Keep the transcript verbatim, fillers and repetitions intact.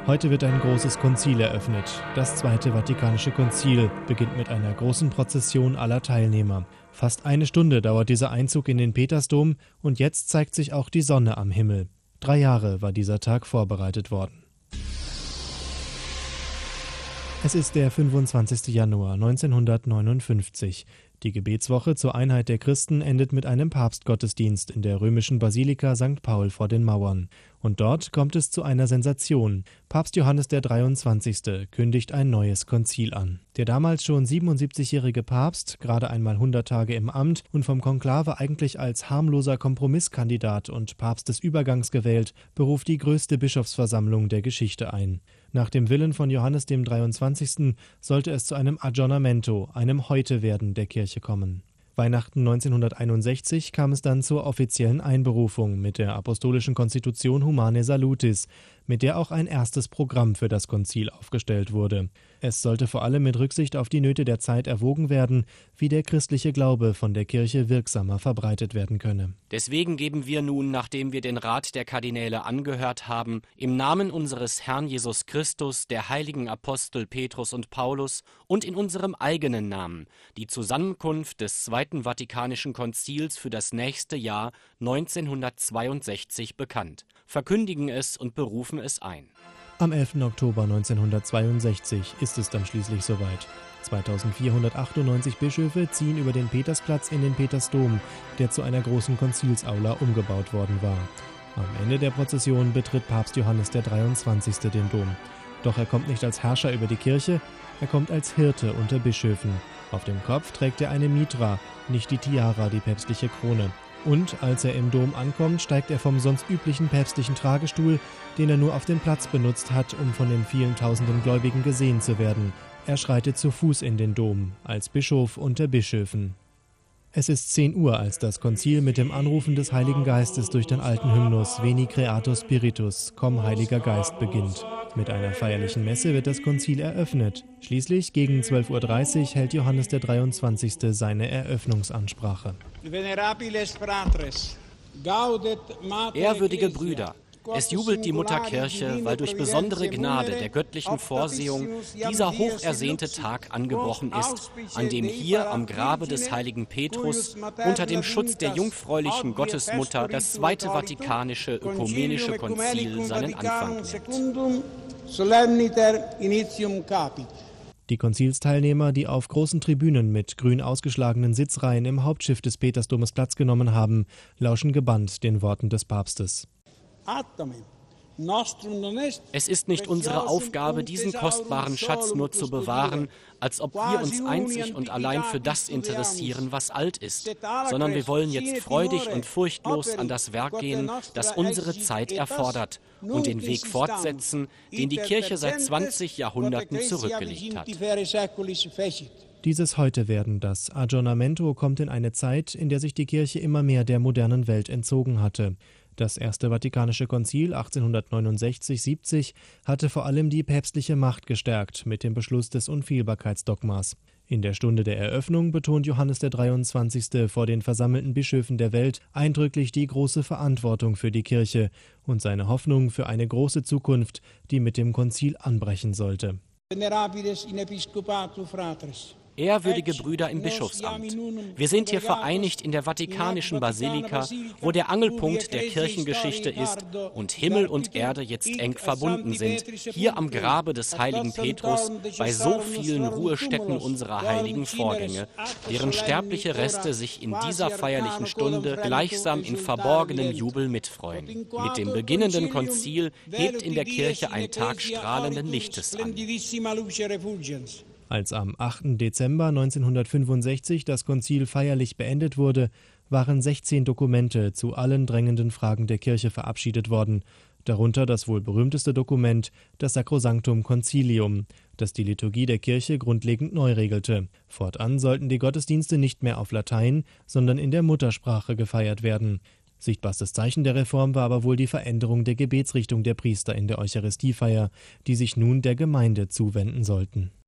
Heute wird ein großes Konzil eröffnet. Das Zweite Vatikanische Konzil beginnt mit einer großen Prozession aller Teilnehmer. Fast eine Stunde dauert dieser Einzug in den Petersdom und jetzt zeigt sich auch die Sonne am Himmel. Drei Jahre war dieser Tag vorbereitet worden. Es ist der fünfundzwanzigste Januar neunzehnhundertneunundfünfzig. Die Gebetswoche zur Einheit der Christen endet mit einem Papstgottesdienst in der römischen Basilika Sankt Paul vor den Mauern. Und dort kommt es zu einer Sensation. Papst Johannes der dreiundzwanzigste kündigt ein neues Konzil an. Der damals schon siebenundsiebzigjährige Papst, gerade einmal hundert Tage im Amt und vom Konklave eigentlich als harmloser Kompromisskandidat und Papst des Übergangs gewählt, beruft die größte Bischofsversammlung der Geschichte ein. Nach dem Willen von Johannes dem dreiundzwanzigsten sollte es zu einem Aggiornamento, einem Heute-Werden der Kirche kommen. Weihnachten neunzehnhunderteinundsechzig kam es dann zur offiziellen Einberufung mit der Apostolischen Konstitution Humanae Salutis, mit der auch ein erstes Programm für das Konzil aufgestellt wurde. Es sollte vor allem mit Rücksicht auf die Nöte der Zeit erwogen werden, wie der christliche Glaube von der Kirche wirksamer verbreitet werden könne. Deswegen geben wir nun, nachdem wir den Rat der Kardinäle angehört haben, im Namen unseres Herrn Jesus Christus, der heiligen Apostel Petrus und Paulus und in unserem eigenen Namen die Zusammenkunft des Zweiten Vatikanischen Konzils für das nächste Jahr neunzehnhundertzweiundsechzig bekannt, verkündigen es und berufen es ein. Am elften Oktober neunzehnhundertzweiundsechzig ist es dann schließlich soweit. zweitausendvierhundertachtundneunzig Bischöfe ziehen über den Petersplatz in den Petersdom, der zu einer großen Konzilsaula umgebaut worden war. Am Ende der Prozession betritt Papst Johannes der dreiundzwanzigste den Dom. Doch er kommt nicht als Herrscher über die Kirche, er kommt als Hirte unter Bischöfen. Auf dem Kopf trägt er eine Mitra, nicht die Tiara, die päpstliche Krone. Und als er im Dom ankommt, steigt er vom sonst üblichen päpstlichen Tragestuhl, den er nur auf dem Platz benutzt hat, um von den vielen tausenden Gläubigen gesehen zu werden. Er schreitet zu Fuß in den Dom, als Bischof unter Bischöfen. Es ist zehn Uhr, als das Konzil mit dem Anrufen des Heiligen Geistes durch den alten Hymnus Veni Creator Spiritus, Komm Heiliger Geist, beginnt. Mit einer feierlichen Messe wird das Konzil eröffnet. Schließlich gegen zwölf Uhr dreißig hält Johannes der dreiundzwanzigste seine Eröffnungsansprache. Ehrwürdige Brüder, es jubelt die Mutterkirche, weil durch besondere Gnade der göttlichen Vorsehung dieser hochersehnte Tag angebrochen ist, an dem hier am Grabe des heiligen Petrus unter dem Schutz der jungfräulichen Gottesmutter das Zweite Vatikanische Ökumenische Konzil seinen Anfang nimmt. Die Konzilsteilnehmer, die auf großen Tribünen mit grün ausgeschlagenen Sitzreihen im Hauptschiff des Petersdomes Platz genommen haben, lauschen gebannt den Worten des Papstes. Es ist nicht unsere Aufgabe, diesen kostbaren Schatz nur zu bewahren, als ob wir uns einzig und allein für das interessieren, was alt ist, sondern wir wollen jetzt freudig und furchtlos an das Werk gehen, das unsere Zeit erfordert, und den Weg fortsetzen, den die Kirche seit zwanzig Jahrhunderten zurückgelegt hat. Dieses Heute-Werden, das Aggiornamento, kommt in eine Zeit, in der sich die Kirche immer mehr der modernen Welt entzogen hatte. Das Erste Vatikanische Konzil achtzehnhundertneunundsechzig siebzig hatte vor allem die päpstliche Macht gestärkt mit dem Beschluss des Unfehlbarkeitsdogmas. In der Stunde der Eröffnung betont Johannes der dreiundzwanzigste vor den versammelten Bischöfen der Welt eindrücklich die große Verantwortung für die Kirche und seine Hoffnung für eine große Zukunft, die mit dem Konzil anbrechen sollte. Ehrwürdige Brüder im Bischofsamt, wir sind hier vereinigt in der Vatikanischen Basilika, wo der Angelpunkt der Kirchengeschichte ist und Himmel und Erde jetzt eng verbunden sind, hier am Grabe des heiligen Petrus, bei so vielen Ruhestätten unserer heiligen Vorgänge, deren sterbliche Reste sich in dieser feierlichen Stunde gleichsam in verborgenem Jubel mitfreuen. Mit dem beginnenden Konzil hebt in der Kirche ein Tag strahlenden Lichtes an. Als am achten Dezember neunzehnhundertfünfundsechzig das Konzil feierlich beendet wurde, waren sechzehn Dokumente zu allen drängenden Fragen der Kirche verabschiedet worden, darunter das wohl berühmteste Dokument, das Sacrosanctum Concilium, das die Liturgie der Kirche grundlegend neu regelte. Fortan sollten die Gottesdienste nicht mehr auf Latein, sondern in der Muttersprache gefeiert werden. Sichtbarstes Zeichen der Reform war aber wohl die Veränderung der Gebetsrichtung der Priester in der Eucharistiefeier, die sich nun der Gemeinde zuwenden sollten.